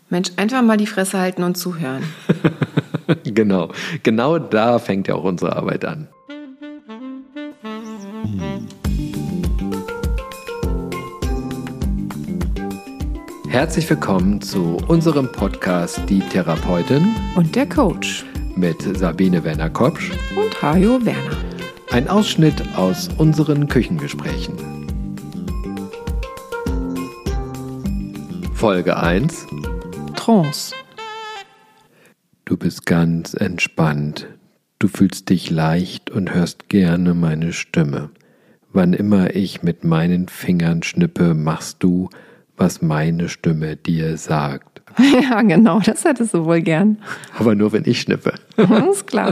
Mensch, einfach mal die Fresse halten und zuhören. Genau da fängt ja auch unsere Arbeit an. Herzlich willkommen zu unserem Podcast Die Therapeutin Und der Coach. Mit Sabine Werner-Kopsch Und Hajo Werner. Ein Ausschnitt aus unseren Küchengesprächen. Folge 1: Trance. Du bist ganz entspannt. Du fühlst dich leicht und hörst gerne meine Stimme. Wann immer ich mit meinen Fingern schnippe, machst du, was meine Stimme dir sagt. Ja, genau, das hättest du wohl gern. Aber nur, wenn ich schnippe. Ist klar.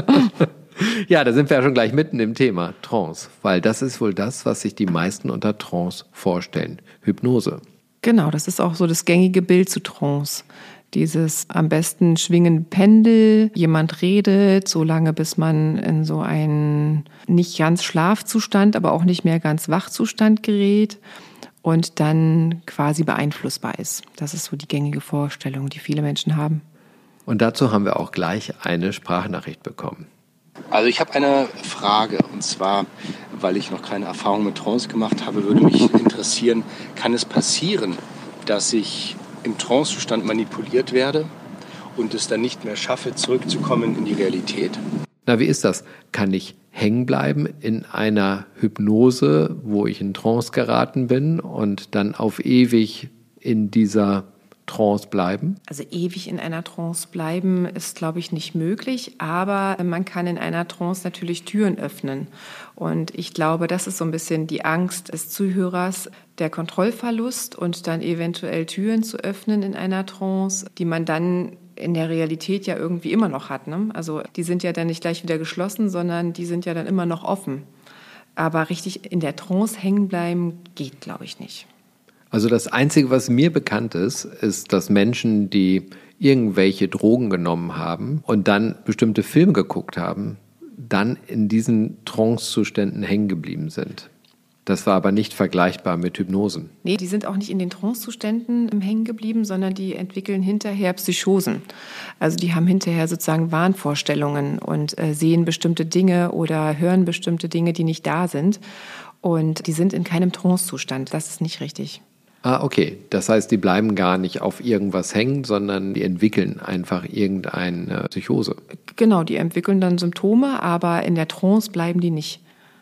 Ja, da sind wir ja schon gleich mitten im Thema Trance, weil das ist wohl das, was sich die meisten unter Trance vorstellen. Hypnose. Genau, das ist auch so das gängige Bild zu Trance. Dieses am besten schwingende Pendel, jemand redet, so lange bis man in so einen nicht ganz Schlafzustand, aber auch nicht mehr ganz Wachzustand gerät und dann quasi beeinflussbar ist. Das ist so die gängige Vorstellung, die viele Menschen haben. Und dazu haben wir auch gleich eine Sprachnachricht bekommen. Also ich habe eine Frage, und zwar, weil ich noch keine Erfahrung mit Trance gemacht habe, würde mich interessieren, kann es passieren, dass ich im Trancezustand manipuliert werde und es dann nicht mehr schaffe, zurückzukommen in die Realität? Na, wie ist das? Kann ich hängen bleiben in einer Hypnose, wo ich in Trance geraten bin und dann auf ewig in dieser Trance bleiben? Also ewig in einer Trance bleiben ist, glaube ich, nicht möglich, aber man kann in einer Trance natürlich Türen öffnen. Und ich glaube, das ist so ein bisschen die Angst des Zuhörers, der Kontrollverlust und dann eventuell Türen zu öffnen in einer Trance, die man dann in der Realität ja irgendwie immer noch hat, ne? Also die sind ja dann nicht gleich wieder geschlossen, sondern die sind ja dann immer noch offen. Aber richtig in der Trance hängen bleiben geht, glaube ich, nicht. Also das Einzige, was mir bekannt ist, ist, dass Menschen, die irgendwelche Drogen genommen haben und dann bestimmte Filme geguckt haben, dann in diesen Trance-Zuständen hängen geblieben sind. Das war aber nicht vergleichbar mit Hypnosen. Nee, die sind auch nicht in den Trance-Zuständen hängen geblieben, sondern die entwickeln hinterher Psychosen. Also die haben hinterher sozusagen Wahnvorstellungen und sehen bestimmte Dinge oder hören bestimmte Dinge, die nicht da sind. Und die sind in keinem Trance-Zustand. Das ist nicht richtig. Ah, okay. Das heißt, die bleiben gar nicht auf irgendwas hängen, sondern die entwickeln einfach irgendeine Psychose. Genau, die entwickeln dann Symptome, aber in der Trance bleiben die nicht.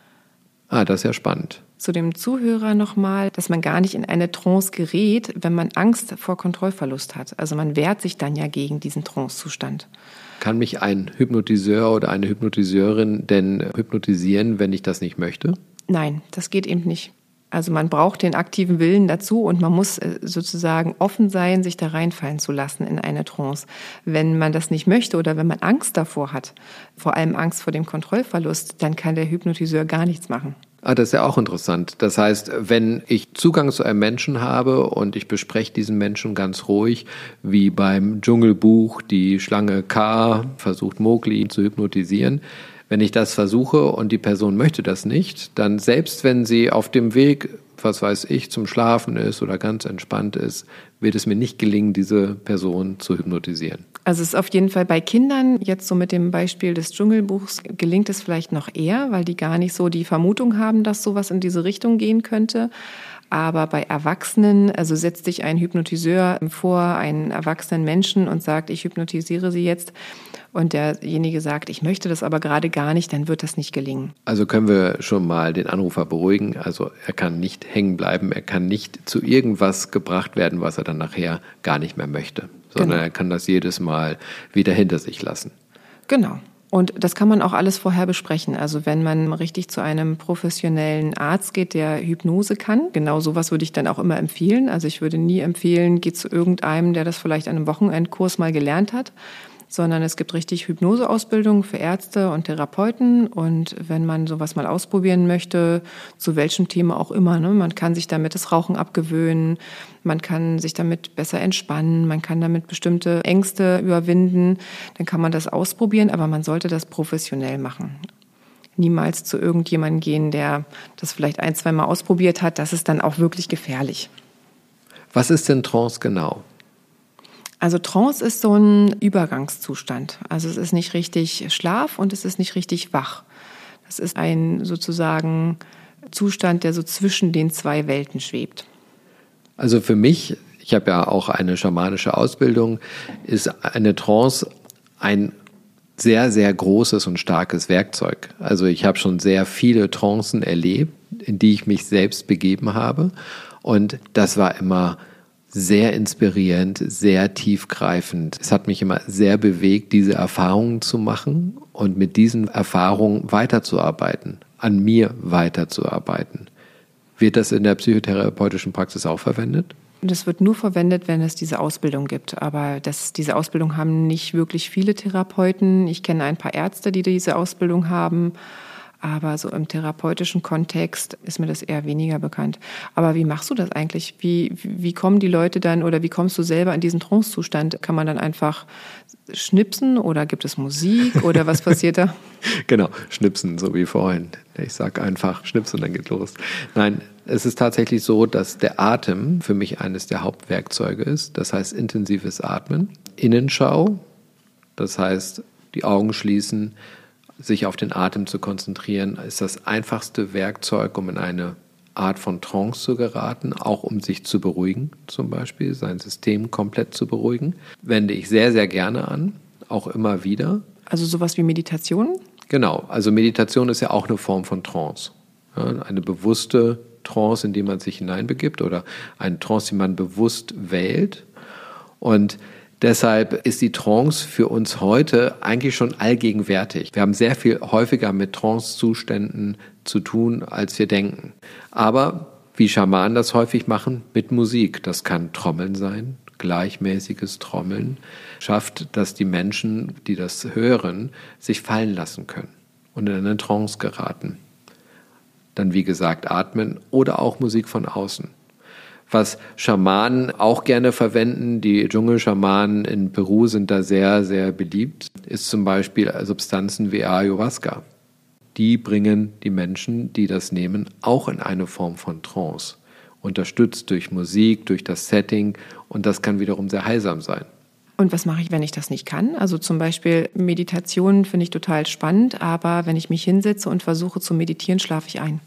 Ah, das ist ja spannend. Zu dem Zuhörer nochmal, dass man gar nicht in eine Trance gerät, wenn man Angst vor Kontrollverlust hat. Also man wehrt sich dann ja gegen diesen Trancezustand. Kann mich ein Hypnotiseur oder eine Hypnotiseurin denn hypnotisieren, wenn ich das nicht möchte? Nein, das geht eben nicht. Also man braucht den aktiven Willen dazu und man muss sozusagen offen sein, sich da reinfallen zu lassen in eine Trance. Wenn man das nicht möchte oder wenn man Angst davor hat, vor allem Angst vor dem Kontrollverlust, dann kann der Hypnotiseur gar nichts machen. Ah, das ist ja auch interessant. Das heißt, wenn ich Zugang zu einem Menschen habe und ich bespreche diesen Menschen ganz ruhig, wie beim Dschungelbuch die Schlange K versucht Mowgli zu hypnotisieren, wenn ich das versuche und die Person möchte das nicht, dann selbst wenn sie auf dem Weg, was weiß ich, zum Schlafen ist oder ganz entspannt ist, wird es mir nicht gelingen, diese Person zu hypnotisieren. Also es ist auf jeden Fall bei Kindern, jetzt so mit dem Beispiel des Dschungelbuchs, gelingt es vielleicht noch eher, weil die gar nicht so die Vermutung haben, dass sowas in diese Richtung gehen könnte. Aber bei Erwachsenen, also setzt sich ein Hypnotiseur vor einen erwachsenen Menschen und sagt, ich hypnotisiere Sie jetzt, und derjenige sagt, ich möchte das aber gerade gar nicht, dann wird das nicht gelingen. Also können wir schon mal den Anrufer beruhigen. Also er kann nicht hängen bleiben, er kann nicht zu irgendwas gebracht werden, was er dann nachher gar nicht mehr möchte, sondern Er kann das jedes Mal wieder hinter sich lassen. Genau. Und das kann man auch alles vorher besprechen. Also wenn man richtig zu einem professionellen Arzt geht, der Hypnose kann, genau sowas würde ich dann auch immer empfehlen. Also ich würde nie empfehlen, geht zu irgendeinem, der das vielleicht an einem Wochenendkurs mal gelernt hat, sondern es gibt richtig Hypnoseausbildung für Ärzte und Therapeuten. Und wenn man sowas mal ausprobieren möchte, zu welchem Thema auch immer, ne? Man kann sich damit das Rauchen abgewöhnen, man kann sich damit besser entspannen, man kann damit bestimmte Ängste überwinden, dann kann man das ausprobieren, aber man sollte das professionell machen. Niemals zu irgendjemandem gehen, der das vielleicht 1-2 Mal ausprobiert hat, das ist dann auch wirklich gefährlich. Was ist denn Trance genau? Also Trance ist so ein Übergangszustand. Also es ist nicht richtig Schlaf und es ist nicht richtig wach. Das ist ein sozusagen Zustand, der so zwischen den zwei Welten schwebt. Also für mich, ich habe ja auch eine schamanische Ausbildung, ist eine Trance ein sehr, sehr großes und starkes Werkzeug. Also ich habe schon sehr viele Trancen erlebt, in die ich mich selbst begeben habe. Und das war immer sehr inspirierend, sehr tiefgreifend. Es hat mich immer sehr bewegt, diese Erfahrungen zu machen und mit diesen Erfahrungen weiterzuarbeiten, an mir weiterzuarbeiten. Wird das in der psychotherapeutischen Praxis auch verwendet? Das wird nur verwendet, wenn es diese Ausbildung gibt. Aber diese Ausbildung haben nicht wirklich viele Therapeuten. Ich kenne ein paar Ärzte, die diese Ausbildung haben. Aber so im therapeutischen Kontext ist mir das eher weniger bekannt. Aber wie machst du das eigentlich? Wie kommen die Leute dann oder wie kommst du selber in diesen Trancezustand? Kann man dann einfach schnipsen oder gibt es Musik oder was passiert da? Genau, schnipsen, so wie vorhin. Ich sage einfach schnipsen und dann geht los. Nein, es ist tatsächlich so, dass der Atem für mich eines der Hauptwerkzeuge ist. Das heißt intensives Atmen, Innenschau, das heißt die Augen schließen, sich auf den Atem zu konzentrieren, ist das einfachste Werkzeug, um in eine Art von Trance zu geraten, auch um sich zu beruhigen, zum Beispiel, sein System komplett zu beruhigen. Wende ich sehr, sehr gerne an, auch immer wieder. Also sowas wie Meditation? Genau, also Meditation ist ja auch eine Form von Trance. Ja, eine bewusste Trance, in die man sich hineinbegibt oder eine Trance, die man bewusst wählt. Und deshalb ist die Trance für uns heute eigentlich schon allgegenwärtig. Wir haben sehr viel häufiger mit Trance-Zuständen zu tun, als wir denken. Aber wie Schamanen das häufig machen, mit Musik. Das kann Trommeln sein, gleichmäßiges Trommeln. Schafft, dass die Menschen, die das hören, sich fallen lassen können und in eine Trance geraten. Dann, wie gesagt, atmen oder auch Musik von außen. Was Schamanen auch gerne verwenden, die Dschungelschamanen in Peru sind da sehr, sehr beliebt, ist zum Beispiel Substanzen wie Ayahuasca. Die bringen die Menschen, die das nehmen, auch in eine Form von Trance. Unterstützt durch Musik, durch das Setting und das kann wiederum sehr heilsam sein. Und was mache ich, wenn ich das nicht kann? Also zum Beispiel Meditation finde ich total spannend, aber wenn ich mich hinsetze und versuche zu meditieren, schlafe ich ein.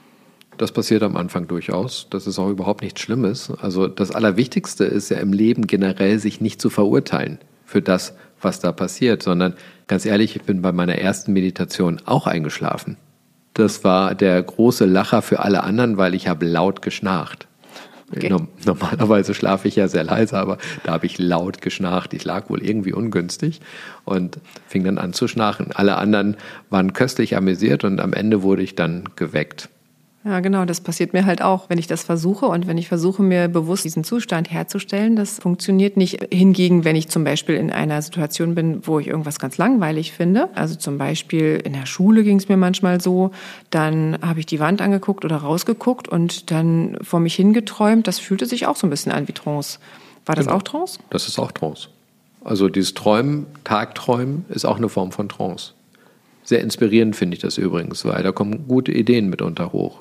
Das passiert am Anfang durchaus. Das ist auch überhaupt nichts Schlimmes. Also das Allerwichtigste ist ja im Leben generell, sich nicht zu verurteilen für das, was da passiert, sondern ganz ehrlich, ich bin bei meiner ersten Meditation auch eingeschlafen. Das war der große Lacher für alle anderen, weil ich habe laut geschnarcht. Okay. Normalerweise schlafe ich ja sehr leise, aber da habe ich laut geschnarcht. Ich lag wohl irgendwie ungünstig und fing dann an zu schnarchen. Alle anderen waren köstlich amüsiert und am Ende wurde ich dann geweckt. Ja, genau, das passiert mir halt auch, wenn ich das versuche und wenn ich versuche, mir bewusst diesen Zustand herzustellen, das funktioniert nicht. Hingegen, wenn ich zum Beispiel in einer Situation bin, wo ich irgendwas ganz langweilig finde, also zum Beispiel in der Schule ging es mir manchmal so, dann habe ich die Wand angeguckt oder rausgeguckt und dann vor mich hingeträumt, das fühlte sich auch so ein bisschen an wie Trance. War das auch Trance? Das ist auch Trance. Also dieses Träumen, Tagträumen ist auch eine Form von Trance. Sehr inspirierend finde ich das übrigens, weil da kommen gute Ideen mitunter hoch.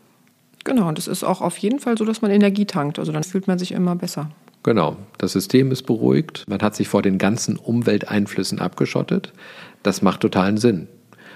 Genau, und es ist auch auf jeden Fall so, dass man Energie tankt. Also dann fühlt man sich immer besser. Genau, das System ist beruhigt. Man hat sich vor den ganzen Umwelteinflüssen abgeschottet. Das macht totalen Sinn.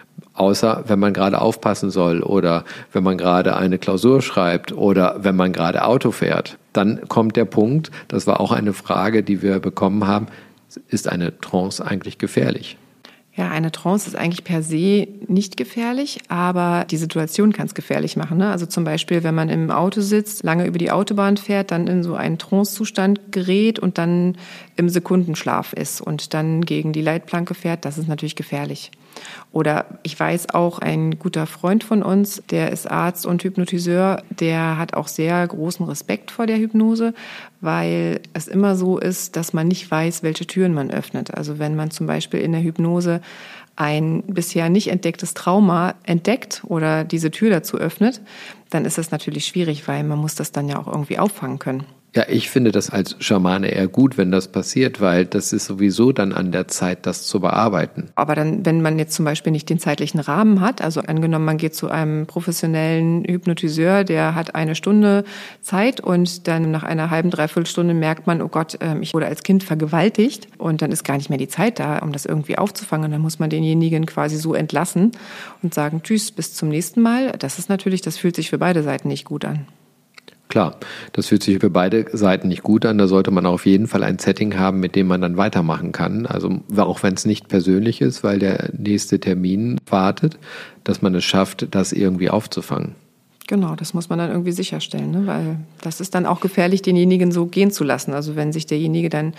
Außer wenn man gerade aufpassen soll oder wenn man gerade eine Klausur schreibt oder wenn man gerade Auto fährt. Dann kommt der Punkt, das war auch eine Frage, die wir bekommen haben, ist eine Trance eigentlich gefährlich? Ja, eine Trance ist eigentlich per se nicht gefährlich, aber die Situation kann es gefährlich machen. Ne? Also zum Beispiel, wenn man im Auto sitzt, lange über die Autobahn fährt, dann in so einen Trancezustand gerät und dann im Sekundenschlaf ist und dann gegen die Leitplanke fährt, das ist natürlich gefährlich. Oder ich weiß auch, ein guter Freund von uns, der ist Arzt und Hypnotiseur, der hat auch sehr großen Respekt vor der Hypnose, weil es immer so ist, dass man nicht weiß, welche Türen man öffnet. Also wenn man zum Beispiel in der Hypnose ein bisher nicht entdecktes Trauma entdeckt oder diese Tür dazu öffnet, dann ist das natürlich schwierig, weil man muss das dann ja auch irgendwie auffangen können. Ja, ich finde das als Schamane eher gut, wenn das passiert, weil das ist sowieso dann an der Zeit, das zu bearbeiten. Aber dann, wenn man jetzt zum Beispiel nicht den zeitlichen Rahmen hat, also angenommen, man geht zu einem professionellen Hypnotiseur, der hat 1 Stunde Zeit und dann nach einer halben, dreiviertel Stunde merkt man, oh Gott, ich wurde als Kind vergewaltigt und dann ist gar nicht mehr die Zeit da, um das irgendwie aufzufangen. Und dann muss man denjenigen quasi so entlassen und sagen, tschüss, bis zum nächsten Mal. Das fühlt sich für beide Seiten nicht gut an. Klar, das fühlt sich für beide Seiten nicht gut an. Da sollte man auf jeden Fall ein Setting haben, mit dem man dann weitermachen kann. Also auch wenn es nicht persönlich ist, weil der nächste Termin wartet, dass man es schafft, das irgendwie aufzufangen. Genau, das muss man dann irgendwie sicherstellen, ne? Weil das ist dann auch gefährlich, denjenigen so gehen zu lassen. Also wenn sich derjenige dann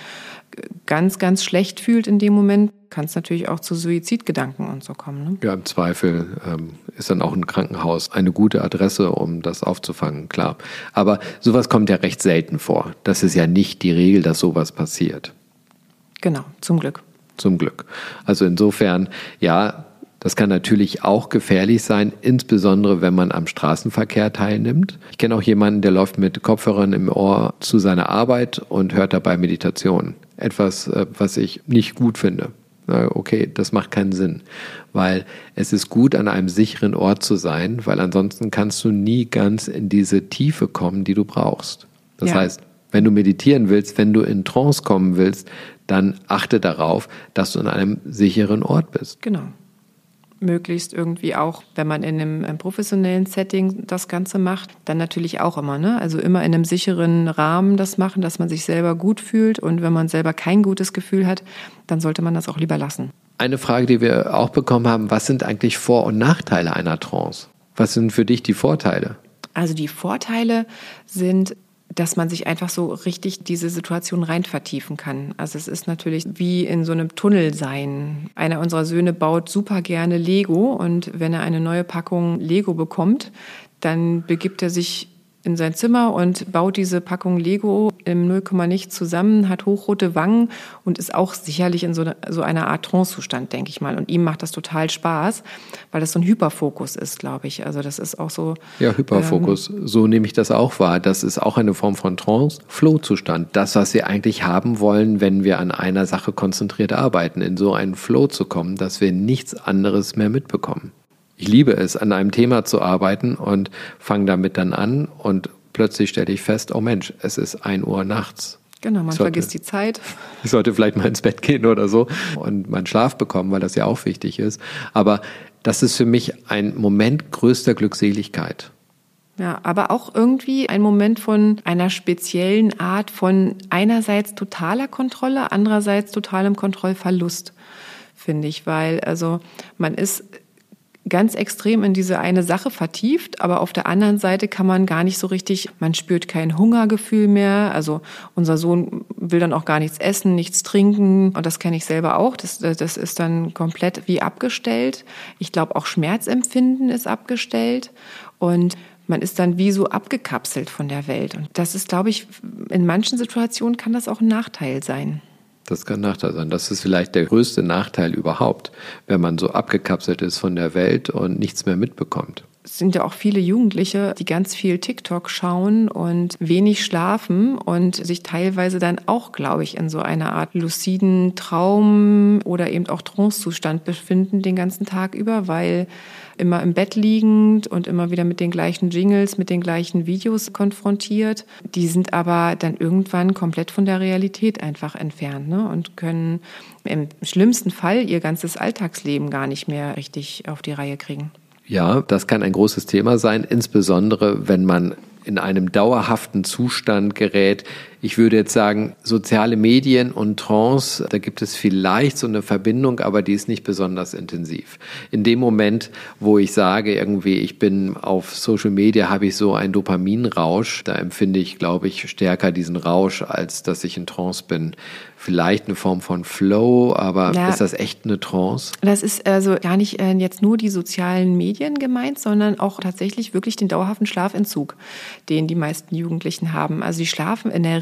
ganz, ganz schlecht fühlt in dem Moment, kann es natürlich auch zu Suizidgedanken und so kommen. Ne? Ja, im Zweifel ist dann auch ein Krankenhaus eine gute Adresse, um das aufzufangen, klar. Aber sowas kommt ja recht selten vor. Das ist ja nicht die Regel, dass sowas passiert. Genau, zum Glück. Zum Glück. Also insofern, ja, das kann natürlich auch gefährlich sein, insbesondere wenn man am Straßenverkehr teilnimmt. Ich kenne auch jemanden, der läuft mit Kopfhörern im Ohr zu seiner Arbeit und hört dabei Meditation. Etwas, was ich nicht gut finde. Okay, das macht keinen Sinn, weil es ist gut, an einem sicheren Ort zu sein, weil ansonsten kannst du nie ganz in diese Tiefe kommen, die du brauchst. Das heißt, wenn du meditieren willst, wenn du in Trance kommen willst, dann achte darauf, dass du an einem sicheren Ort bist. Genau. Möglichst irgendwie auch, wenn man in einem professionellen Setting das Ganze macht, dann natürlich auch immer, ne? Also immer in einem sicheren Rahmen das machen, dass man sich selber gut fühlt. Und wenn man selber kein gutes Gefühl hat, dann sollte man das auch lieber lassen. Eine Frage, die wir auch bekommen haben, was sind eigentlich Vor- und Nachteile einer Trance? Was sind für dich die Vorteile? Also die Vorteile sind, dass man sich einfach so richtig diese Situation rein vertiefen kann. Also es ist natürlich wie in so einem Tunnel sein. Einer unserer Söhne baut super gerne Lego und wenn er eine neue Packung Lego bekommt, dann begibt er sich in sein Zimmer und baut diese Packung Lego im 0, nichts zusammen, hat hochrote Wangen und ist auch sicherlich in so einer Art Trance-Zustand, denke ich mal. Und ihm macht das total Spaß, weil das so ein Hyperfokus ist, glaube ich. Also das ist auch so... Ja, Hyperfokus, so nehme ich das auch wahr. Das ist auch eine Form von Trance, Flow-Zustand. Das, was wir eigentlich haben wollen, wenn wir an einer Sache konzentriert arbeiten, in so einen Flow zu kommen, dass wir nichts anderes mehr mitbekommen. Ich liebe es, an einem Thema zu arbeiten und fange damit dann an und plötzlich stelle ich fest, oh Mensch, es ist 1 Uhr nachts. Genau, man vergisst die Zeit. Ich sollte vielleicht mal ins Bett gehen oder so und meinen Schlaf bekommen, weil das ja auch wichtig ist. Aber das ist für mich ein Moment größter Glückseligkeit. Ja, aber auch irgendwie ein Moment von einer speziellen Art von einerseits totaler Kontrolle, andererseits totalem Kontrollverlust, finde ich, weil also man ist ganz extrem in diese eine Sache vertieft, aber auf der anderen Seite kann man gar nicht so richtig, man spürt kein Hungergefühl mehr, also unser Sohn will dann auch gar nichts essen, nichts trinken und das kenne ich selber auch, das ist dann komplett wie abgestellt. Ich glaube auch Schmerzempfinden ist abgestellt und man ist dann wie so abgekapselt von der Welt und das ist, glaube ich, in manchen Situationen kann das auch ein Nachteil sein. Das kann ein Nachteil sein. Das ist vielleicht der größte Nachteil überhaupt, wenn man so abgekapselt ist von der Welt und nichts mehr mitbekommt. Es sind ja auch viele Jugendliche, die ganz viel TikTok schauen und wenig schlafen und sich teilweise dann auch, glaube ich, in so einer Art luciden Traum oder eben auch Trancezustand befinden den ganzen Tag über, weil immer im Bett liegend und immer wieder mit den gleichen Jingles, mit den gleichen Videos konfrontiert. Die sind aber dann irgendwann komplett von der Realität einfach entfernt, ne? Und können im schlimmsten Fall ihr ganzes Alltagsleben gar nicht mehr richtig auf die Reihe kriegen. Ja, das kann ein großes Thema sein, insbesondere wenn man in einem dauerhaften Zustand gerät. Ich würde jetzt sagen, soziale Medien und Trance, da gibt es vielleicht so eine Verbindung, aber die ist nicht besonders intensiv. In dem Moment, wo ich sage, irgendwie, ich bin auf Social Media, habe ich so einen Dopaminrausch, da empfinde ich, glaube ich, stärker diesen Rausch, als dass ich in Trance bin. Vielleicht eine Form von Flow, aber ja, ist das echt eine Trance? Das ist also gar nicht jetzt nur die sozialen Medien gemeint, sondern auch tatsächlich wirklich den dauerhaften Schlafentzug, den die meisten Jugendlichen haben. Also die schlafen in der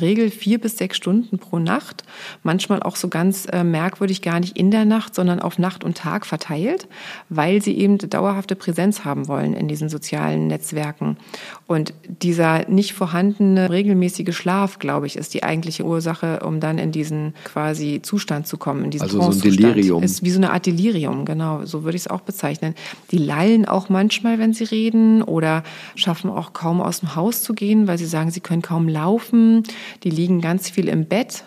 Regel 4 bis 6 Stunden pro Nacht, manchmal auch so ganz merkwürdig gar nicht in der Nacht, sondern auf Nacht und Tag verteilt, weil sie eben dauerhafte Präsenz haben wollen in diesen sozialen Netzwerken. Und dieser nicht vorhandene regelmäßige Schlaf, glaube ich, ist die eigentliche Ursache, um dann in diesen quasi Zustand zu kommen, in diesen also so ein Delirium. Ist wie so eine Art Delirium, genau, so würde ich es auch bezeichnen. Die lallen auch manchmal, wenn sie reden, oder schaffen auch kaum aus dem Haus zu gehen, weil sie sagen, sie können kaum laufen. Die liegen ganz viel im Bett.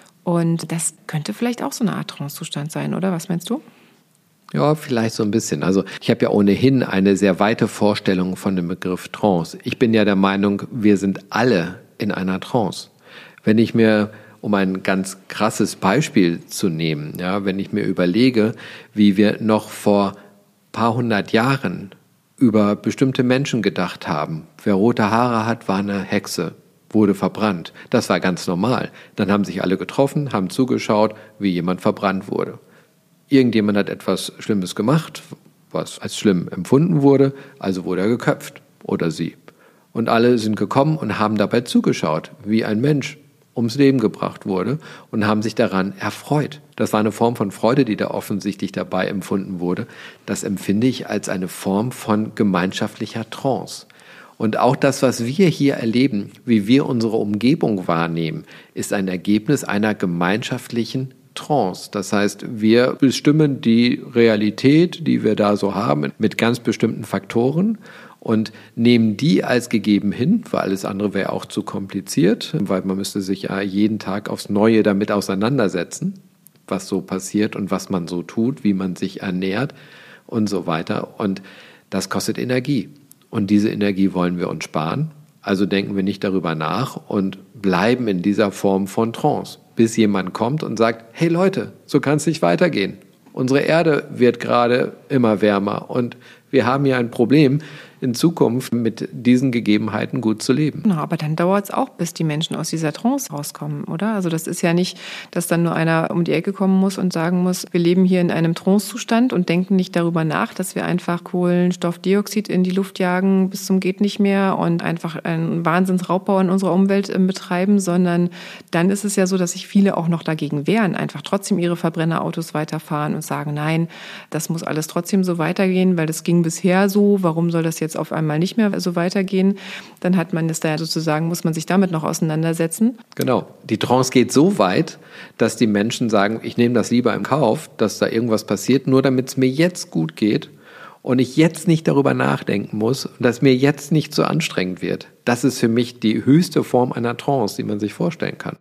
Und das könnte vielleicht auch so eine Art Trancezustand sein, oder? Was meinst du? Ja, vielleicht so ein bisschen. Also ich habe ja ohnehin eine sehr weite Vorstellung von dem Begriff Trance. Ich bin ja der Meinung, wir sind alle in einer Trance. Wenn ich mir, um ein ganz krasses Beispiel zu nehmen, ja, wenn ich mir überlege, wie wir noch vor ein paar hundert Jahren über bestimmte Menschen gedacht haben. Wer rote Haare hat, war eine Hexe, wurde verbrannt. Das war ganz normal. Dann haben sich alle getroffen, haben zugeschaut, wie jemand verbrannt wurde. Irgendjemand hat etwas Schlimmes gemacht, was als schlimm empfunden wurde, also wurde er geköpft oder sie. Und alle sind gekommen und haben dabei zugeschaut, wie ein Mensch ums Leben gebracht wurde und haben sich daran erfreut. Das war eine Form von Freude, die da offensichtlich dabei empfunden wurde. Das empfinde ich als eine Form von gemeinschaftlicher Trance. Und auch das, was wir hier erleben, wie wir unsere Umgebung wahrnehmen, ist ein Ergebnis einer gemeinschaftlichen Trance. Das heißt, wir bestimmen die Realität, die wir da so haben, mit ganz bestimmten Faktoren und nehmen die als gegeben hin, weil alles andere wäre auch zu kompliziert, weil man müsste sich ja jeden Tag aufs Neue damit auseinandersetzen, was so passiert und was man so tut, wie man sich ernährt und so weiter. Und das kostet Energie. Und diese Energie wollen wir uns sparen. Also denken wir nicht darüber nach und bleiben in dieser Form von Trance, bis jemand kommt und sagt, hey Leute, so kann es nicht weitergehen. Unsere Erde wird gerade immer wärmer und wir haben hier ein Problem, in Zukunft mit diesen Gegebenheiten gut zu leben. Genau, aber dann dauert es auch, bis die Menschen aus dieser Trance rauskommen, oder? Also das ist ja nicht, dass dann nur einer um die Ecke kommen muss und sagen muss, wir leben hier in einem Trancezustand und denken nicht darüber nach, dass wir einfach Kohlenstoffdioxid in die Luft jagen bis zum geht nicht mehr und einfach einen Wahnsinnsraubbau in unserer Umwelt betreiben, sondern dann ist es ja so, dass sich viele auch noch dagegen wehren, einfach trotzdem ihre Verbrennerautos weiterfahren und sagen, nein, das muss alles trotzdem so weitergehen, weil das ging bisher so, warum soll das jetzt auf einmal nicht mehr so weitergehen? Dann hat man das da sozusagen, muss man sich damit noch auseinandersetzen. Genau. Die Trance geht so weit, dass die Menschen sagen, ich nehme das lieber in Kauf, dass da irgendwas passiert, nur damit es mir jetzt gut geht und ich jetzt nicht darüber nachdenken muss und dass mir jetzt nicht so anstrengend wird. Das ist für mich die höchste Form einer Trance, die man sich vorstellen kann.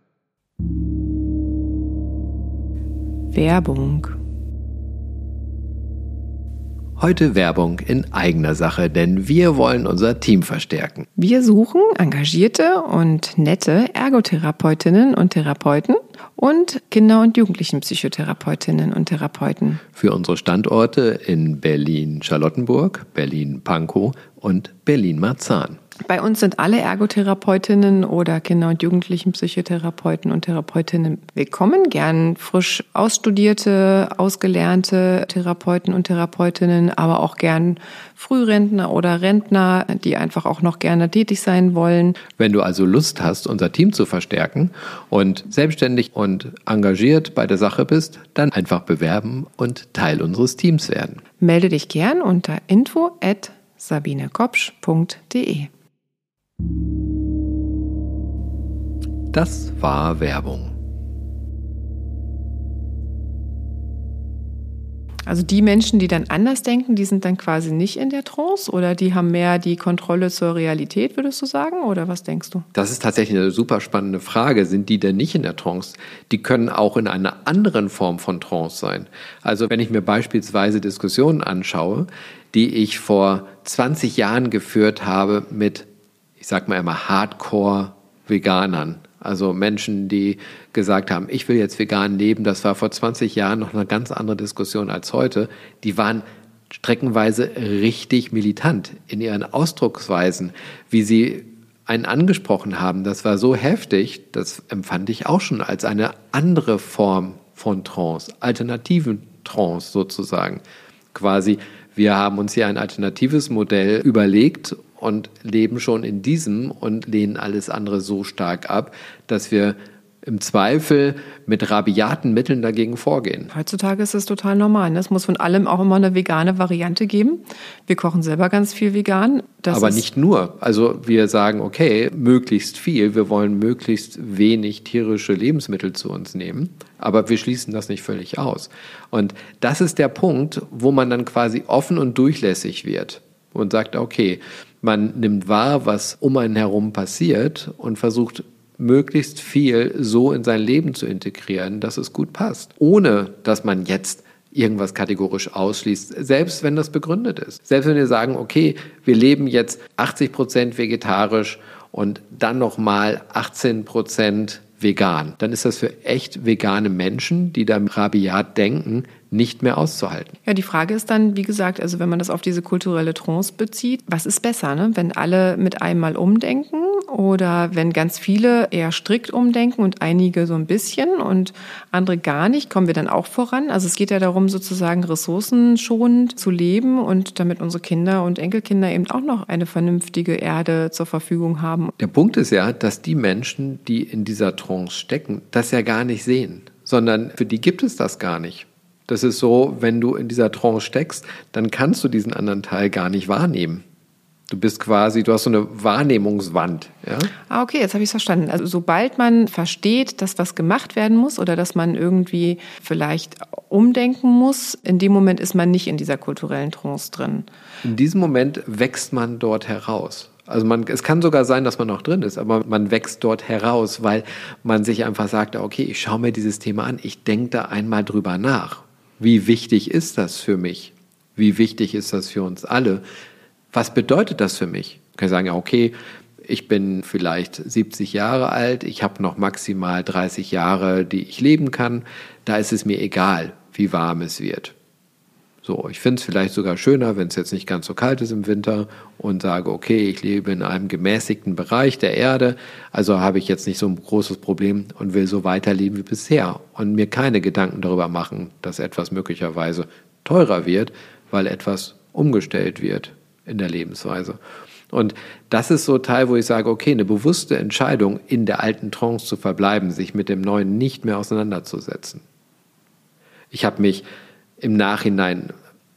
Werbung. Heute Werbung in eigener Sache, denn wir wollen unser Team verstärken. Wir suchen engagierte und nette Ergotherapeutinnen und Therapeuten und Kinder- und Jugendlichenpsychotherapeutinnen und Therapeuten. Für unsere Standorte in Berlin-Charlottenburg, Berlin-Pankow und Berlin-Marzahn. Bei uns sind alle Ergotherapeutinnen oder Kinder- und Jugendlichenpsychotherapeuten und Therapeutinnen willkommen. Gern frisch ausstudierte, ausgelernte Therapeuten und Therapeutinnen, aber auch gern Frührentner oder Rentner, die einfach auch noch gerne tätig sein wollen. Wenn du also Lust hast, unser Team zu verstärken und selbstständig und engagiert bei der Sache bist, dann einfach bewerben und Teil unseres Teams werden. Melde dich gern unter info@sabinekopsch.de. Das war Werbung. Also die Menschen, die dann anders denken, die sind dann quasi nicht in der Trance oder die haben mehr die Kontrolle zur Realität, würdest du sagen? Oder was denkst du? Das ist tatsächlich eine super spannende Frage. Sind die denn nicht in der Trance? Die können auch in einer anderen Form von Trance sein. Also wenn ich mir beispielsweise Diskussionen anschaue, die ich vor 20 Jahren geführt habe mit, ich sag mal immer, Hardcore-Veganern. Also Menschen, die gesagt haben, ich will jetzt vegan leben, das war vor 20 Jahren noch eine ganz andere Diskussion als heute. Die waren streckenweise richtig militant in ihren Ausdrucksweisen, wie sie einen angesprochen haben. Das war so heftig, das empfand ich auch schon als eine andere Form von Trance, alternativen Trance sozusagen. Quasi, wir haben uns hier ein alternatives Modell überlegt und leben schon in diesem und lehnen alles andere so stark ab, dass wir im Zweifel mit rabiaten Mitteln dagegen vorgehen. Heutzutage ist es total normal. Es muss von allem auch immer eine vegane Variante geben. Wir kochen selber ganz viel vegan. Aber nicht nur. Also wir sagen, okay, möglichst viel. Wir wollen möglichst wenig tierische Lebensmittel zu uns nehmen. Aber wir schließen das nicht völlig aus. Und das ist der Punkt, wo man dann quasi offen und durchlässig wird und sagt, okay, man nimmt wahr, was um einen herum passiert und versucht, möglichst viel so in sein Leben zu integrieren, dass es gut passt. Ohne, dass man jetzt irgendwas kategorisch ausschließt, selbst wenn das begründet ist. Selbst wenn wir sagen, okay, wir leben jetzt 80% vegetarisch und dann nochmal 18% vegan, dann ist das für echt vegane Menschen, die da rabiat denken, nicht mehr auszuhalten. Ja, die Frage ist dann, wie gesagt, also wenn man das auf diese kulturelle Trance bezieht, was ist besser, ne? Wenn alle mit einmal umdenken oder wenn ganz viele eher strikt umdenken und einige so ein bisschen und andere gar nicht, kommen wir dann auch voran? Also es geht ja darum, sozusagen ressourcenschonend zu leben und damit unsere Kinder und Enkelkinder eben auch noch eine vernünftige Erde zur Verfügung haben. Der Punkt ist ja, dass die Menschen, die in dieser Trance stecken, das ja gar nicht sehen, sondern für die gibt es das gar nicht. Das ist so, wenn du in dieser Trance steckst, dann kannst du diesen anderen Teil gar nicht wahrnehmen. Du bist quasi, du hast so eine Wahrnehmungswand. Ja? Ah, okay, jetzt habe ich es verstanden. Also sobald man versteht, dass was gemacht werden muss oder dass man irgendwie vielleicht umdenken muss, in dem Moment ist man nicht in dieser kulturellen Trance drin. In diesem Moment wächst man dort heraus. Also es kann sogar sein, dass man noch drin ist, aber man wächst dort heraus, weil man sich einfach sagt, okay, ich schaue mir dieses Thema an, ich denke da einmal drüber nach. Wie wichtig ist das für mich? Wie wichtig ist das für uns alle? Was bedeutet das für mich? Ich kann sagen, ja, okay, ich bin vielleicht 70 Jahre alt, ich habe noch maximal 30 Jahre, die ich leben kann. Da ist es mir egal, wie warm es wird. So, ich finde es vielleicht sogar schöner, wenn es jetzt nicht ganz so kalt ist im Winter und sage, okay, ich lebe in einem gemäßigten Bereich der Erde, also habe ich jetzt nicht so ein großes Problem und will so weiterleben wie bisher und mir keine Gedanken darüber machen, dass etwas möglicherweise teurer wird, weil etwas umgestellt wird in der Lebensweise. Und das ist so ein Teil, wo ich sage, okay, eine bewusste Entscheidung, in der alten Trance zu verbleiben, sich mit dem Neuen nicht mehr auseinanderzusetzen. Ich habe mich im Nachhinein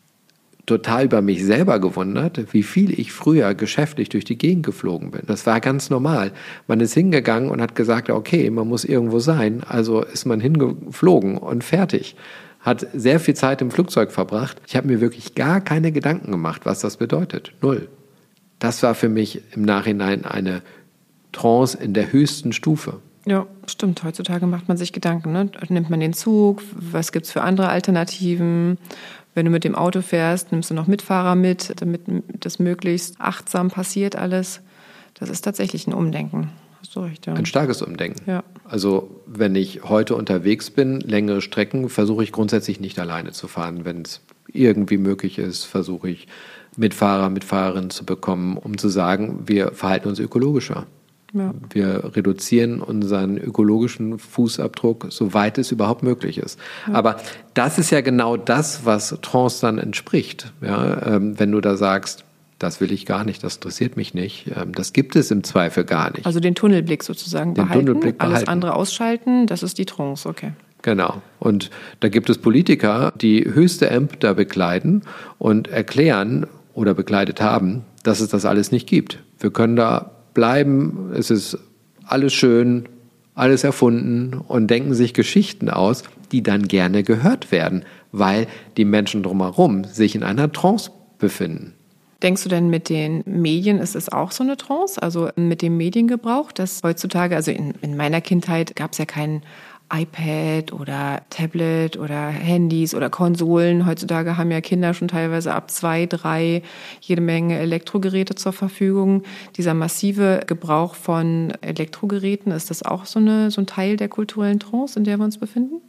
total über mich selber gewundert, wie viel ich früher geschäftlich durch die Gegend geflogen bin. Das war ganz normal. Man ist hingegangen und hat gesagt, okay, man muss irgendwo sein, also ist man hingeflogen und fertig. Hat sehr viel Zeit im Flugzeug verbracht. Ich habe mir wirklich gar keine Gedanken gemacht, was das bedeutet. Null. Das war für mich im Nachhinein eine Trance in der höchsten Stufe. Ja, stimmt. Heutzutage macht man sich Gedanken. Ne? Nimmt man den Zug? Was gibt es für andere Alternativen? Wenn du mit dem Auto fährst, nimmst du noch Mitfahrer mit, damit das möglichst achtsam passiert alles. Das ist tatsächlich ein Umdenken. Hast du recht, ja. Ein starkes Umdenken. Ja. Also wenn ich heute unterwegs bin, längere Strecken, versuche ich grundsätzlich nicht alleine zu fahren. Wenn es irgendwie möglich ist, versuche ich Mitfahrer, Mitfahrerinnen zu bekommen, um zu sagen, wir verhalten uns ökologischer. Ja. Wir reduzieren unseren ökologischen Fußabdruck, soweit es überhaupt möglich ist. Ja. Aber das ist ja genau das, was Trance dann entspricht. Ja, wenn du da sagst, das will ich gar nicht, das interessiert mich nicht, das gibt es im Zweifel gar nicht. Also den Tunnelblick sozusagen behalten, alles andere ausschalten, das ist die Trance, okay. Genau. Und da gibt es Politiker, die höchste Ämter bekleiden und erklären oder bekleidet haben, dass es das alles nicht gibt. Wir können da bleiben, es ist alles schön, alles erfunden und denken sich Geschichten aus, die dann gerne gehört werden, weil die Menschen drumherum sich in einer Trance befinden. Denkst du denn, mit den Medien ist es auch so eine Trance, also mit dem Mediengebrauch, dass heutzutage, also in meiner Kindheit gab es ja kein iPad oder Tablet oder Handys oder Konsolen. Heutzutage haben ja Kinder schon teilweise ab 2, 3 jede Menge Elektrogeräte zur Verfügung. Dieser massive Gebrauch von Elektrogeräten, ist das auch so ein Teil der kulturellen Trance, in der wir uns befinden?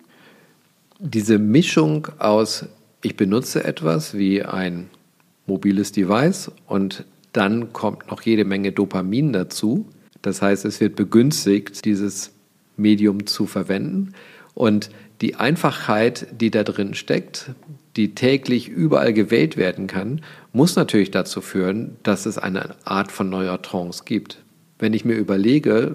Diese Mischung aus, ich benutze etwas wie ein mobiles Device und dann kommt noch jede Menge Dopamin dazu. Das heißt, es wird begünstigt, dieses Medium zu verwenden. Und die Einfachheit, die da drin steckt, die täglich überall gewählt werden kann, muss natürlich dazu führen, dass es eine Art von neuer Trance gibt. Wenn ich mir überlege,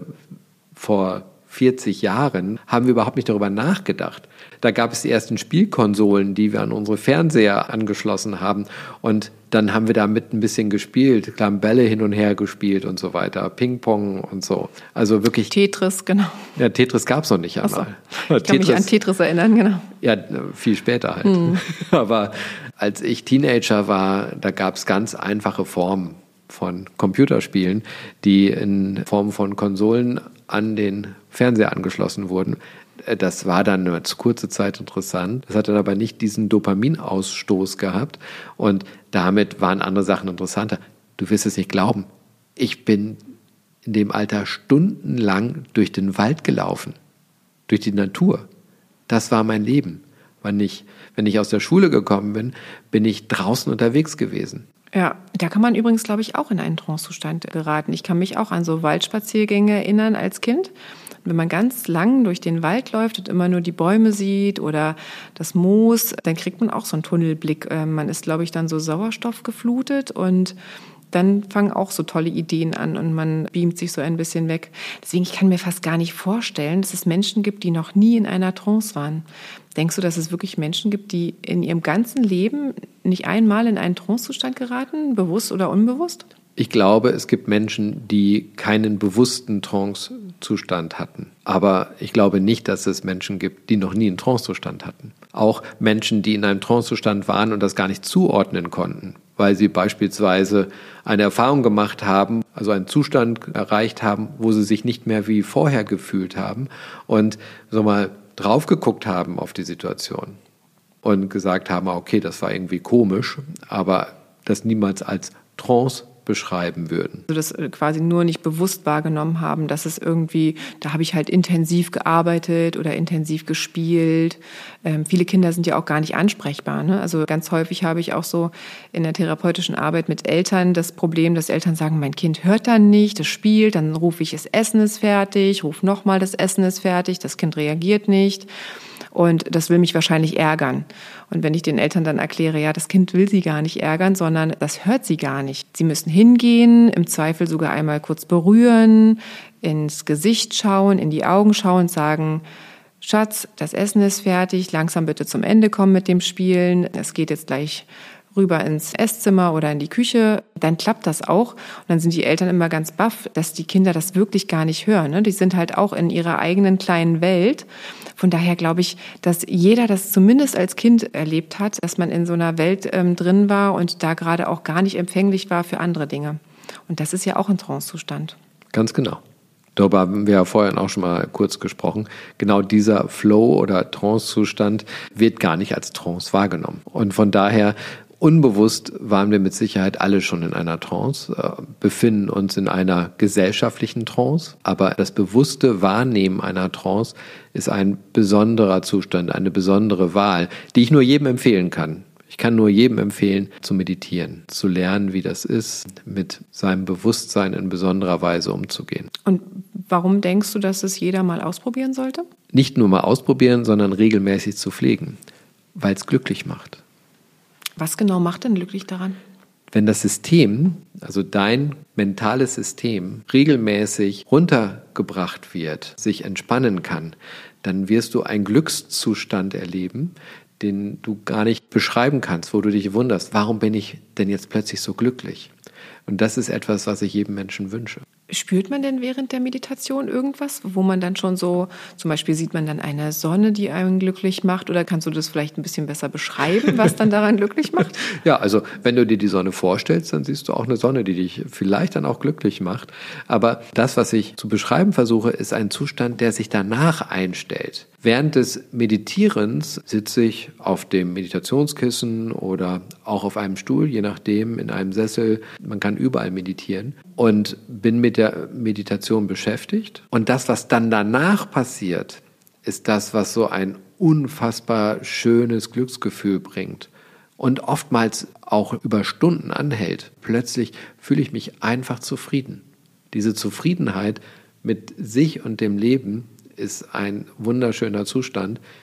vor 40 Jahren haben wir überhaupt nicht darüber nachgedacht. Da gab es die ersten Spielkonsolen, die wir an unsere Fernseher angeschlossen haben. Und dann haben wir damit ein bisschen gespielt, haben Bälle hin und her gespielt und so weiter, Ping-Pong und so. Also wirklich. Tetris, genau. Ja, Tetris gab es noch nicht einmal. Ich kann mich an Tetris erinnern, genau. Ja, viel später halt. Aber als ich Teenager war, da gab es ganz einfache Formen von Computerspielen, die in Form von Konsolen an den Fernseher angeschlossen wurden. Das war dann eine kurze Zeit interessant. Das hat dann aber nicht diesen Dopaminausstoß gehabt. Und damit waren andere Sachen interessanter. Du wirst es nicht glauben. Ich bin in dem Alter stundenlang durch den Wald gelaufen. Durch die Natur. Das war mein Leben. Wenn ich aus der Schule gekommen bin, bin ich draußen unterwegs gewesen. Ja, da kann man übrigens, glaube ich, auch in einen Trancezustand geraten. Ich kann mich auch an so Waldspaziergänge erinnern als Kind. Wenn man ganz lang durch den Wald läuft und immer nur die Bäume sieht oder das Moos, dann kriegt man auch so einen Tunnelblick. Man ist, glaube ich, dann so sauerstoffgeflutet und dann fangen auch so tolle Ideen an und man beamt sich so ein bisschen weg. Deswegen, ich kann mir fast gar nicht vorstellen, dass es Menschen gibt, die noch nie in einer Trance waren. Denkst du, dass es wirklich Menschen gibt, die in ihrem ganzen Leben nicht einmal in einen Trancezustand geraten, bewusst oder unbewusst? Ich glaube, es gibt Menschen, die keinen bewussten Trancezustand hatten. Aber ich glaube nicht, dass es Menschen gibt, die noch nie einen Trancezustand hatten. Auch Menschen, die in einem Trancezustand waren und das gar nicht zuordnen konnten, weil sie beispielsweise eine Erfahrung gemacht haben, also einen Zustand erreicht haben, wo sie sich nicht mehr wie vorher gefühlt haben und so mal drauf geguckt haben auf die Situation und gesagt haben, okay, das war irgendwie komisch, aber das niemals als Trance beschreiben würden. Also das quasi nur nicht bewusst wahrgenommen haben, dass es irgendwie, da habe ich halt intensiv gearbeitet oder intensiv gespielt. Viele Kinder sind ja auch gar nicht ansprechbar, ne? Also ganz häufig habe ich auch so in der therapeutischen Arbeit mit Eltern das Problem, dass Eltern sagen, mein Kind hört dann nicht, es spielt, dann rufe ich, das Essen ist fertig, rufe nochmal, das Essen ist fertig, das Kind reagiert nicht. Und das will mich wahrscheinlich ärgern. Und wenn ich den Eltern dann erkläre, ja, das Kind will sie gar nicht ärgern, sondern das hört sie gar nicht. Sie müssen hingehen, im Zweifel sogar einmal kurz berühren, ins Gesicht schauen, in die Augen schauen und sagen, Schatz, das Essen ist fertig, langsam bitte zum Ende kommen mit dem Spielen. Es geht jetzt gleich rüber ins Esszimmer oder in die Küche, dann klappt das auch. Und dann sind die Eltern immer ganz baff, dass die Kinder das wirklich gar nicht hören, ne? Die sind halt auch in ihrer eigenen kleinen Welt. Von daher glaube ich, dass jeder das zumindest als Kind erlebt hat, dass man in so einer Welt drin war und da gerade auch gar nicht empfänglich war für andere Dinge. Und das ist ja auch ein Trancezustand. Ganz genau. Darüber haben wir ja vorhin auch schon mal kurz gesprochen. Genau dieser Flow- oder Trancezustand wird gar nicht als Trance wahrgenommen. Und von daher unbewusst waren wir mit Sicherheit alle schon in einer Trance, befinden uns in einer gesellschaftlichen Trance. Aber das bewusste Wahrnehmen einer Trance ist ein besonderer Zustand, eine besondere Wahl, die ich nur jedem empfehlen kann. Ich kann nur jedem empfehlen, zu meditieren, zu lernen, wie das ist, mit seinem Bewusstsein in besonderer Weise umzugehen. Und warum denkst du, dass es jeder mal ausprobieren sollte? Nicht nur mal ausprobieren, sondern regelmäßig zu pflegen, weil es glücklich macht. Was genau macht denn glücklich daran? Wenn das System, also dein mentales System, regelmäßig runtergebracht wird, sich entspannen kann, dann wirst du einen Glückszustand erleben, den du gar nicht beschreiben kannst, wo du dich wunderst, warum bin ich denn jetzt plötzlich so glücklich? Und das ist etwas, was ich jedem Menschen wünsche. Spürt man denn während der Meditation irgendwas, wo man dann schon so, zum Beispiel sieht man dann eine Sonne, die einen glücklich macht, oder kannst du das vielleicht ein bisschen besser beschreiben, was dann daran glücklich macht? Ja, also wenn du dir die Sonne vorstellst, dann siehst du auch eine Sonne, die dich vielleicht dann auch glücklich macht. Aber das, was ich zu beschreiben versuche, ist ein Zustand, der sich danach einstellt. Während des Meditierens sitze ich auf dem Meditationskissen oder auch auf einem Stuhl, je nachdem, in einem Sessel. Man kann überall meditieren und bin mit der Meditation beschäftigt. Und das, was dann danach passiert, ist das, was so ein unfassbar schönes Glücksgefühl bringt und oftmals auch über Stunden anhält. Plötzlich fühle ich mich einfach zufrieden. Diese Zufriedenheit mit sich und dem Leben ist ein wunderschöner Zustand,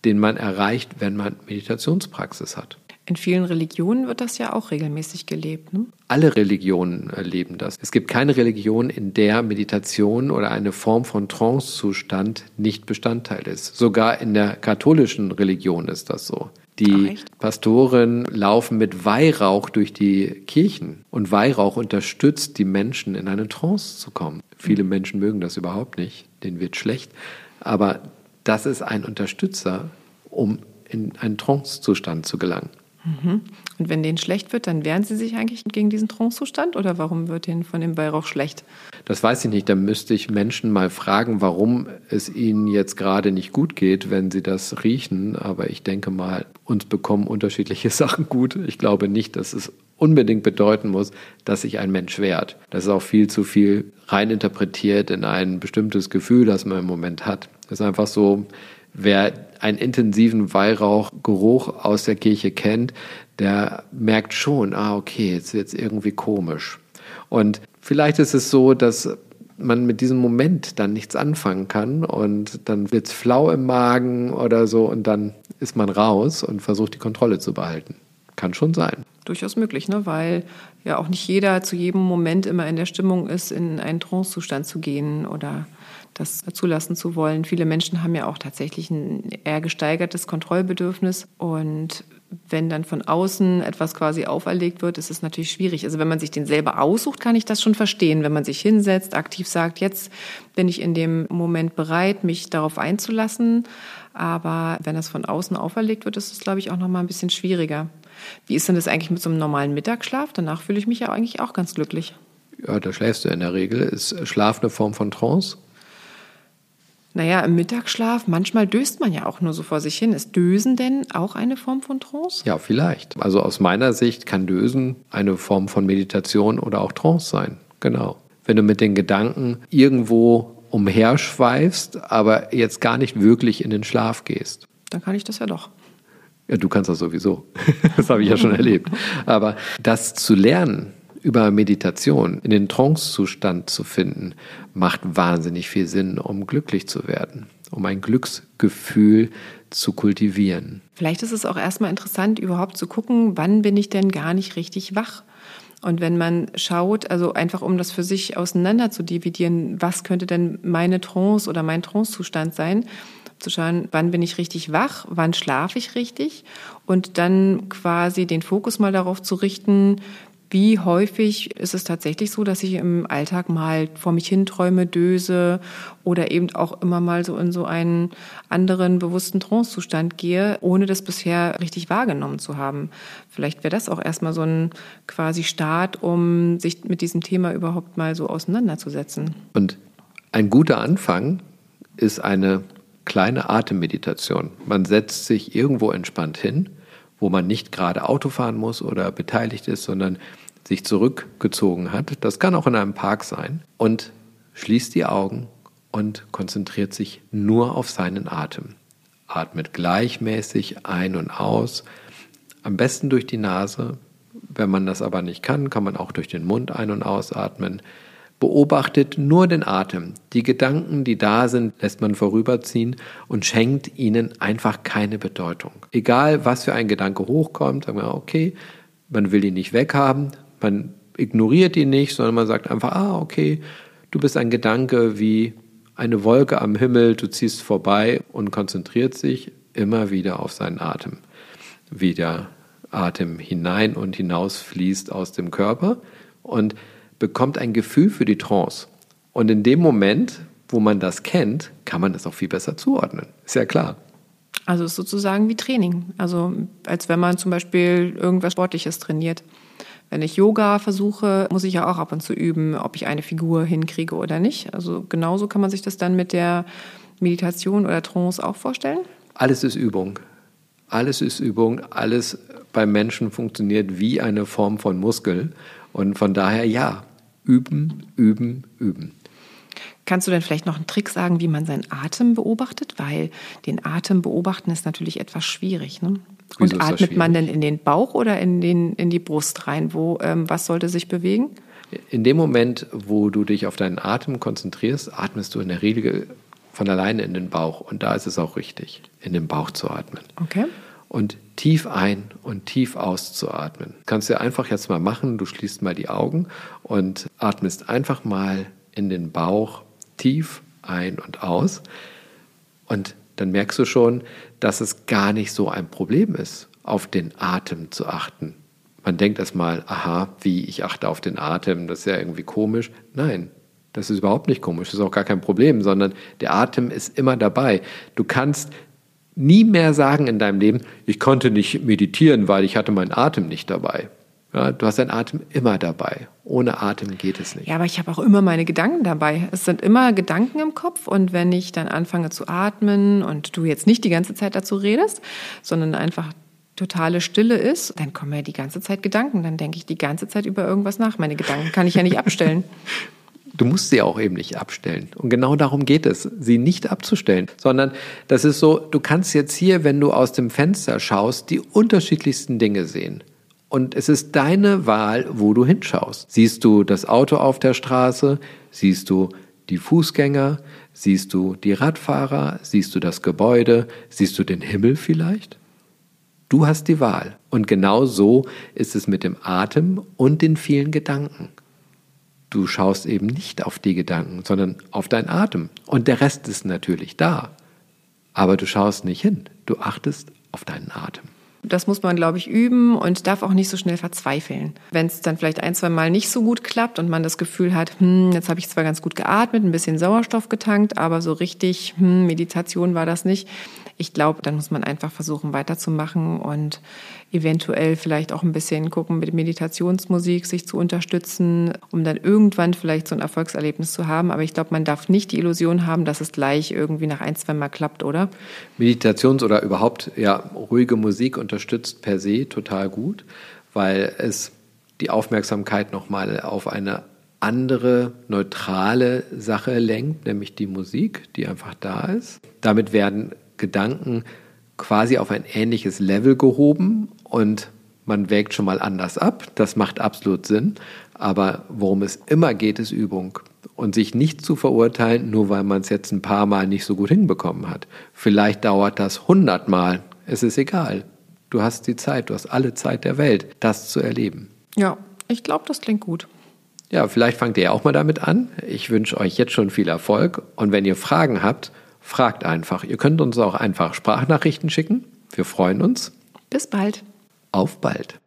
den man erreicht, wenn man Meditationspraxis hat. In vielen Religionen wird das ja auch regelmäßig gelebt, ne? Alle Religionen erleben das. Es gibt keine Religion, in der Meditation oder eine Form von Trancezustand nicht Bestandteil ist. Sogar in der katholischen Religion ist das so. Die Pastoren laufen mit Weihrauch durch die Kirchen und Weihrauch unterstützt die Menschen, in eine Trance zu kommen. Viele Menschen mögen das überhaupt nicht, denen wird schlecht, aber das ist ein Unterstützer, um in einen Trancezustand zu gelangen. Und wenn denen schlecht wird, dann wehren sie sich eigentlich gegen diesen Trancezustand oder warum wird denen von dem Weihrauch schlecht? Das weiß ich nicht. Da müsste ich Menschen mal fragen, warum es ihnen jetzt gerade nicht gut geht, wenn sie das riechen. Aber ich denke mal, uns bekommen unterschiedliche Sachen gut. Ich glaube nicht, dass es unbedingt bedeuten muss, dass sich ein Mensch wehrt. Das ist auch viel zu viel reininterpretiert in ein bestimmtes Gefühl, das man im Moment hat. Das ist einfach so, wer einen intensiven Weihrauchgeruch aus der Kirche kennt, der merkt schon, okay, jetzt wird es irgendwie komisch. Und vielleicht ist es so, dass man mit diesem Moment dann nichts anfangen kann und dann wird es flau im Magen oder so und dann ist man raus und versucht, die Kontrolle zu behalten. Kann schon sein. Durchaus möglich, ne? Weil ja auch nicht jeder zu jedem Moment immer in der Stimmung ist, in einen Trancezustand zu gehen oder das zulassen zu wollen. Viele Menschen haben ja auch tatsächlich ein eher gesteigertes Kontrollbedürfnis und wenn dann von außen etwas quasi auferlegt wird, ist es natürlich schwierig. Also wenn man sich den selber aussucht, kann ich das schon verstehen. Wenn man sich hinsetzt, aktiv sagt, jetzt bin ich in dem Moment bereit, mich darauf einzulassen. Aber wenn das von außen auferlegt wird, ist es, glaube ich, auch noch mal ein bisschen schwieriger. Wie ist denn das eigentlich mit so einem normalen Mittagsschlaf? Danach fühle ich mich ja eigentlich auch ganz glücklich. Ja, da schläfst du in der Regel. Ist Schlaf eine Form von Trance? Naja, im Mittagsschlaf, manchmal döst man ja auch nur so vor sich hin. Ist Dösen denn auch eine Form von Trance? Ja, vielleicht. Also aus meiner Sicht kann Dösen eine Form von Meditation oder auch Trance sein. Genau. Wenn du mit den Gedanken irgendwo umherschweifst, aber jetzt gar nicht wirklich in den Schlaf gehst. Dann kann ich das ja doch. Ja, du kannst das sowieso. Das habe ich ja schon erlebt. Aber das zu lernen, über Meditation in den Trancezustand zu finden, macht wahnsinnig viel Sinn, um glücklich zu werden, um ein Glücksgefühl zu kultivieren. Vielleicht ist es auch erstmal interessant, überhaupt zu gucken, wann bin ich denn gar nicht richtig wach? Und wenn man schaut, also einfach um das für sich auseinander zu dividieren, was könnte denn meine Trance oder mein Trancezustand sein, zu schauen, wann bin ich richtig wach, wann schlafe ich richtig und dann quasi den Fokus mal darauf zu richten, wie häufig ist es tatsächlich so, dass ich im Alltag mal vor mich hinträume, döse oder eben auch immer mal so in so einen anderen bewussten Trancezustand gehe, ohne das bisher richtig wahrgenommen zu haben. Vielleicht wäre das auch erstmal so ein quasi Start, um sich mit diesem Thema überhaupt mal so auseinanderzusetzen. Und ein guter Anfang ist eine kleine Atemmeditation. Man setzt sich irgendwo entspannt hin, wo man nicht gerade Auto fahren muss oder beteiligt ist, sondern sich zurückgezogen hat. Das kann auch in einem Park sein. Und schließt die Augen und konzentriert sich nur auf seinen Atem. Atmet gleichmäßig ein und aus. Am besten durch die Nase. Wenn man das aber nicht kann, kann man auch durch den Mund ein- und ausatmen. Beobachtet nur den Atem. Die Gedanken, die da sind, lässt man vorüberziehen und schenkt ihnen einfach keine Bedeutung. Egal, was für ein Gedanke hochkommt, sagen wir, okay, man will ihn nicht weghaben, man ignoriert ihn nicht, sondern man sagt einfach, okay, du bist ein Gedanke wie eine Wolke am Himmel, du ziehst vorbei und konzentriert sich immer wieder auf seinen Atem. Wie der Atem hinein und hinaus fließt aus dem Körper und bekommt ein Gefühl für die Trance. Und in dem Moment, wo man das kennt, kann man das auch viel besser zuordnen. Ist ja klar. Also es ist sozusagen wie Training. Also als wenn man zum Beispiel irgendwas Sportliches trainiert. Wenn ich Yoga versuche, muss ich ja auch ab und zu üben, ob ich eine Figur hinkriege oder nicht. Also genauso kann man sich das dann mit der Meditation oder Trance auch vorstellen? Alles ist Übung. Alles ist Übung. Alles beim Menschen funktioniert wie eine Form von Muskel. Und von daher, ja, üben, üben, üben. Kannst du denn vielleicht noch einen Trick sagen, wie man seinen Atem beobachtet? Weil den Atem beobachten ist natürlich etwas schwierig, ne? Und atmet man denn in den Bauch oder in die Brust rein? Was sollte sich bewegen? In dem Moment, wo du dich auf deinen Atem konzentrierst, atmest du in der Regel von alleine in den Bauch. Und da ist es auch richtig, in den Bauch zu atmen. Okay. Und tief ein- und tief auszuatmen. Kannst du einfach jetzt mal machen. Du schließt mal die Augen und atmest einfach mal in den Bauch tief ein und aus. Und dann merkst du schon, dass es gar nicht so ein Problem ist, auf den Atem zu achten. Man denkt erstmal, aha, wie, ich achte auf den Atem, das ist ja irgendwie komisch. Nein, das ist überhaupt nicht komisch, das ist auch gar kein Problem, sondern der Atem ist immer dabei. Du kannst nie mehr sagen in deinem Leben, ich konnte nicht meditieren, weil ich hatte meinen Atem nicht dabei. Ja, du hast deinen Atem immer dabei. Ohne Atem geht es nicht. Ja, aber ich habe auch immer meine Gedanken dabei. Es sind immer Gedanken im Kopf und wenn ich dann anfange zu atmen und du jetzt nicht die ganze Zeit dazu redest, sondern einfach totale Stille ist, dann kommen ja die ganze Zeit Gedanken. Dann denke ich die ganze Zeit über irgendwas nach. Meine Gedanken kann ich ja nicht abstellen. Du musst sie auch eben nicht abstellen. Und genau darum geht es, sie nicht abzustellen, sondern das ist so, du kannst jetzt hier, wenn du aus dem Fenster schaust, die unterschiedlichsten Dinge sehen. Und es ist deine Wahl, wo du hinschaust. Siehst du das Auto auf der Straße? Siehst du die Fußgänger? Siehst du die Radfahrer? Siehst du das Gebäude? Siehst du den Himmel vielleicht? Du hast die Wahl. Und genau so ist es mit dem Atem und den vielen Gedanken. Du schaust eben nicht auf die Gedanken, sondern auf deinen Atem. Und der Rest ist natürlich da. Aber du schaust nicht hin. Du achtest auf deinen Atem. Das muss man, glaube ich, üben und darf auch nicht so schnell verzweifeln. Wenn es dann vielleicht 1-2 Mal nicht so gut klappt und man das Gefühl hat, jetzt habe ich zwar ganz gut geatmet, ein bisschen Sauerstoff getankt, aber so richtig Meditation war das nicht. Ich glaube, dann muss man einfach versuchen, weiterzumachen und eventuell vielleicht auch ein bisschen gucken, mit Meditationsmusik sich zu unterstützen, um dann irgendwann vielleicht so ein Erfolgserlebnis zu haben. Aber ich glaube, man darf nicht die Illusion haben, dass es gleich irgendwie nach 1-2 Mal klappt, oder? Meditations- oder überhaupt ruhige Musik unterstützt per se total gut, weil es die Aufmerksamkeit nochmal auf eine andere, neutrale Sache lenkt, nämlich die Musik, die einfach da ist. Damit werden Gedanken quasi auf ein ähnliches Level gehoben und man wägt schon mal anders ab. Das macht absolut Sinn. Aber worum es immer geht, ist Übung. Und sich nicht zu verurteilen, nur weil man es jetzt ein paar Mal nicht so gut hinbekommen hat. Vielleicht dauert das 100 Mal. Es ist egal. Du hast die Zeit, du hast alle Zeit der Welt, das zu erleben. Ja, ich glaube, das klingt gut. Ja, vielleicht fangt ihr auch mal damit an. Ich wünsche euch jetzt schon viel Erfolg. Und wenn ihr Fragen habt, fragt einfach. Ihr könnt uns auch einfach Sprachnachrichten schicken. Wir freuen uns. Bis bald. Auf bald.